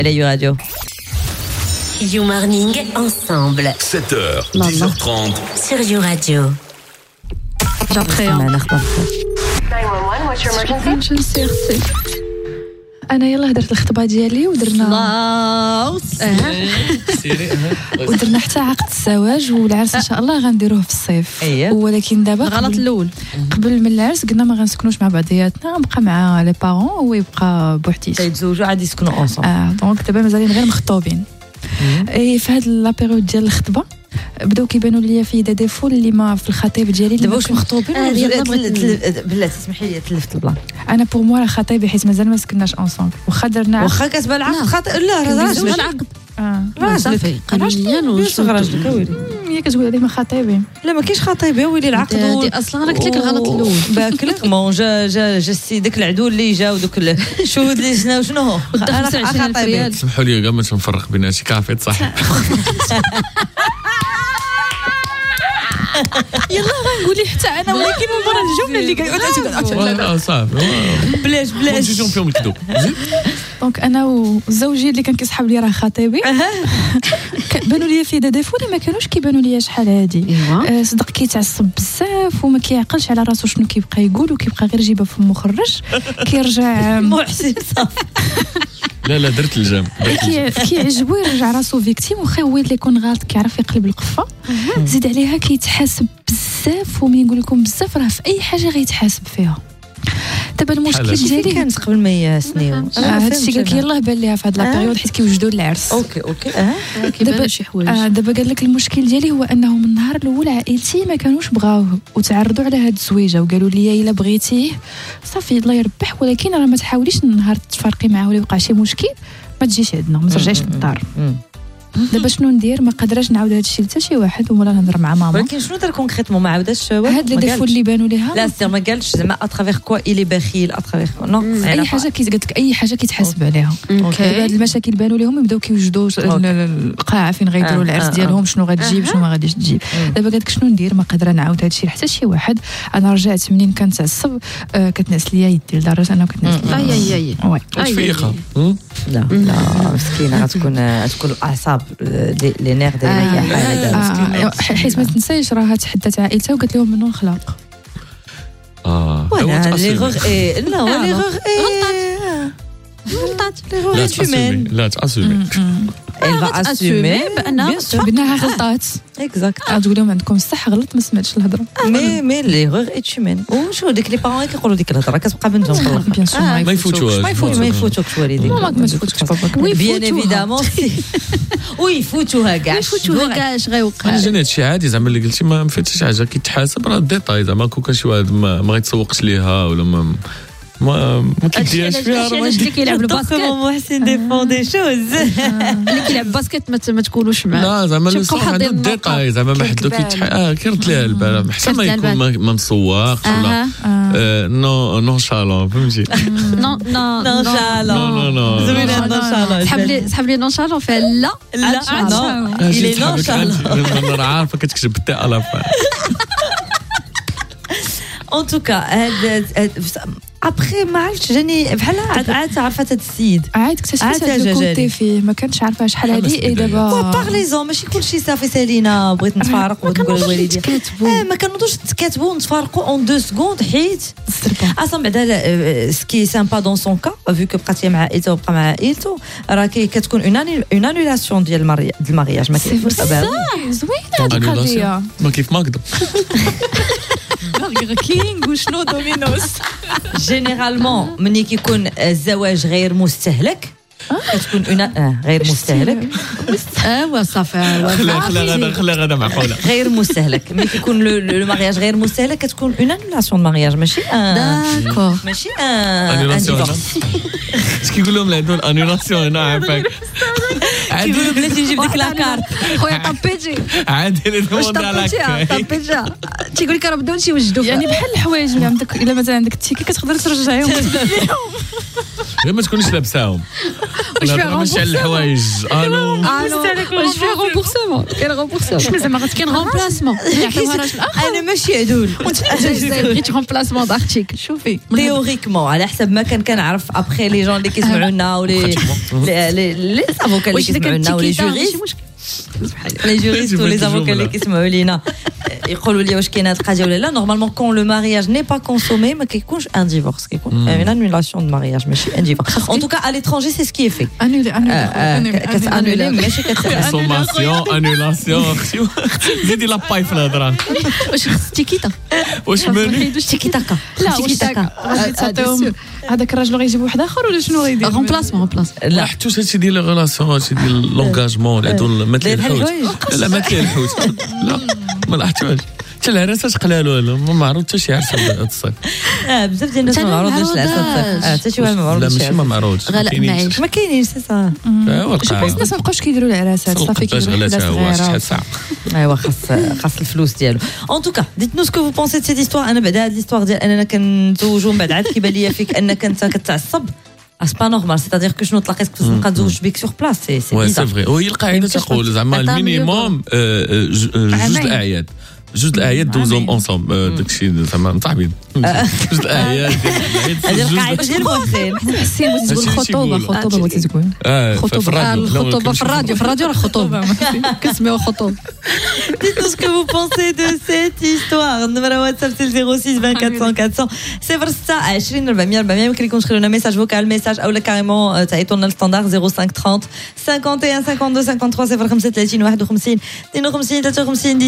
على راديو. You Morning ensemble. 7h, 10h30 sur You Radio. معنا خبر 911, what's your emergency? امرجنسي اختي. انا يلاه درت الخطبه ديالي ودرنا ودرنا حتى عقد الزواج والعرس ان شاء الله غنديروه في الصيف. ولكن دابا الغلط الاول قبل من العرس قلنا ما غنسكنوش مع بعضياتنا، نبقى مع لي بارون ويبقى بوحديته يتزوجوا عاد يسكنوا اونصون. دونك دابا مازالين غير مخطوبين. في هاد لابيريود ديال الخطبه بداو كيبانوا ليا في ديفو اللي ما في الخطيب ديالي دابا واش مخطوبين بلا تسمحي لي تلفت البلان. انا بور موا راه خطيبي حيت مازال ما سكناش اونصومبل واخا درنا واخا كتبان العقد خاطئ. لا راه راجل العقد صافي قانونيا واش راجلك ويلي هي كتقول عليه ما خطيبين. لا ما كاينش خطيبي ويلي العقد اصلا انا قلت لك الغلط الاول باكليغمون جا السي داك العدو اللي جا ودوك الشهود اللي شنو هو انا خطيبي. سمحوا لي كاع ما تنفرق بين هادشي كافي صح. يلا غنقولي حتى انا ولكن من برا الجمله اللي كيقولها صافي بلاش نجيو فيهم الكذوب. دونك انا وزوجي اللي كان كيسحب لي راه خطيبي بانوا لي في ديفو اللي ما كانوش كيبانوا لي شحال هادي. صدق كيتعصب بزاف وما كيعقلش على راسو شنو كيبقى يقول وكيبقى غير جيبه فمو خرج كيرجع محسن صافي. لا درت الجام كيعجبو يرجع راسو فيكتيم واخا هو اللي يكون غلط كيعرف يقلب القفه. زيد عليها كيتحاسب بزاف ومن يقول لكم بزاف راه في اي حاجه غيتحاسب فيها. دابا المشكل ديالي كانت قبل ما يسنيو هادشي قال لك يلاه بان ليها في هاد لابيريود حيت كيوجدوا العرس. اوكي دابا شي حوايج. دابا قال لك المشكل ديالي هو انه من النهار الاول عائلتي ما كانوش بغاوه وتعرضوا على هاد الزويجه وقالوا لي الا بغيتيه صافي الله يربح ولكن راه ما تحاوليش النهار تفرقي معاه ولا يوقع شي مشكل ما تجيش عندنا ما ترجعيش للدار. دابا شنو ندير؟ ما قادراش نعاود هادشي حتى شي واحد ولا نهضر مع ماما. ولكن شنو دار كونكريتمون ما عاوداش هاد لي ديفو اللي بانوا ليها؟ لا سير ما قالش زعما اترافير كوا الي بخيل اترافير نو اي حاجه قالت لك اي حاجه كيتحاسب عليها. دابا هاد المشاكل بانوا لهم يبداو كيوجدوا القاعه فين غيديروا العرس ديالهم شنو غتجيب شنو ما غاديش تجيب. دابا قالت لك شنو ندير؟ ما قادره نعاود هادشي حتى شي واحد. انا رجعت منين كنتعصب كتنعس ليا يدي لدرجه انا كنتنعس اي تفيقه. لا مسكينه غتكون الاعصاب لي نير ديالها حيت ما تنسايش راه تحدثت عائلتها وقالت لهم منو الخلاق. ولا ليغور لا ولا ليغور غلطات لا تاسومي elle va assumer بأنها بأنها غلطات. exact تقول لهم عندكم الصح غلط ما سمعتش الهضره. مي ليغور ايت هيومين. وشو ديك لي بارون كيقولوا ديك الهضره كتبقى بنتهم بيان سور ما يفوتوش والديك ما تفوتش باباك. بيان ايفيدامون ويفوتوها كاع اش غيوقع. انا هادشي عادي زعما اللي قلتي ما فاتش حاجه كيتحاسب راه ديتاي زعما كون شي واحد ما غيتسوقش ليها ولا ما كيديرش فيها راه اللي كيلعب الباسكت محسن ديفون دي شوز اللي كيلعب باسكت ما تكونوش معاه. لا زعما الصح عنده ديتاي زعما ما حدو كيرد ليها البال حتى ما يكون ما مسوقش ولا نونشالون فهمتي. نونشالون زوينه نونشالون سحب لي نونشالون فيها لا الي نونشالون انا عارفه كتكتب بالتي على فا. ان توكا هاد ابخي ما عرفتش جاني بحال عاد عرفت هاد السيد عاد اكتشفت هاد الكوتي فيه ما كنتش عارفه شحال هادي اي دابا بارليزون ماشي كلشي صافي سالينا بغيت نتفارق ونقول لوالدي ما كنوضوش نتكاتبوا ونتفارقوا اون 2 سكوند حيت اصلا بعدا سكي سامبا دون سون كا فيو كو بقات مع عائلته وبقى مع عائلته راه كتكون اون انولاسيون ديال المارياج ما كاينش زوينه هاد القضيه ما كيف ماكدو كينغ وشنو دومينوس. جينيرالمون ملي كيكون الزواج غير مستهلك كتكون غير مستهلك صافي خلي غدا معقوله غير مستهلك ملي كيكون لو مارياج غير مستهلك كتكون اون انولاسيون مارياج ماشي داكور ماشي اش كيقول لهم عندهم انولاسيون هنا عافاك كيقولوا بلاتي نجيب ديك لاكارت خويا طابيتي عادي ندوند على طابيتي تيقول لك راه بداو يوجدوا يعني بحال الحوايج اللي عندك الا مثلا عندك التيكي كتقدر ترجعيهم غير ما تكونيش لابساهم ولا ماشي على الحوايج الو واش فيها رومبورسمون كاين رومبورسمون شنو زعما كاين رومبلاسمون يعطيوها راجل اخر انا ماشي عدول بغيت رومبلاسمون دارتيكل شوفي تيوريكمون على حسب ما كنعرف ابخي لي جون اللي كيسمعوا لنا ولي لي افوكا اللي كيسمعوا لنا ولي جوريست لي جوريست ولي افوكا اللي كيسمعوا لينا يقولوا لي واش كاين هاد القضيه ولا لا. نورمالمون كون لو مارياج ني با كونسومي ما كيكونش ان ديفورس كيكون اون انولاسيون دو مارياج ماشي ان ديفورس. ان توكا ا ليترونجي سي سكي في انولي ماشي كونسوماسيون انولاسيون زيدي لا باي في الهضره واش خص تيكيتا واش مني تيكي تاكا تيكي تاكا هذاك الراجل غيجيب واحد اخر ولا شنو غيدير رومبلاسمون لا حتى هادشي ديال لي ريلاسيون هادشي ديال لونغاجمون هادو ما تلي الحوت لا ما تلي الحوت لا ما لاحظتوش حتى العراسات قلالوا ما معروض حتى شي عرس هاد الصيف بزاف ديال الناس ما معروضش العرس حتى شي واحد ما معروضش لا ماشي ما معروضش ما كاينينش سي صا واقع الناس ما بقاوش كيديروا العراسات صافي كيديروا شحال ساعه ايوا خاص الفلوس ديالو. ان توكا ديت نو سكو فو بونسي دو سيت هيستوار. انا بعد هاد ليستوار ديال اننا كنتزوجوا من بعد عاد كيبان ليا فيك انك انت كتعصب c'est pas normal, c'est-à-dire que شنو طلقيت كنت نبقى نتزوج بك sur place c'est ouais c'est vrai وهي القاعده تقول زعما المينيموم جوج الاعياد جوج الاعياد دوزهم اونصومبل داكشي زعما مصاحبين جوج الاعياد هذه القاعده ديال المؤخرين حسين بغيتي تقول خطوبه بغيتي تقول خطوبه في الراديو راه خطوبه كنسميوها خطوبه. Dites-nous ce que vous pensez de cette histoire. Numéro WhatsApp c'est 06 24 400 06 20 400 400 يمكن لكم تخلوا لنا ميساج فوكال ميساج او لا كاريمون تعيطوا لنا الستاندار 05 30 51 52 53 05 30 51 52 53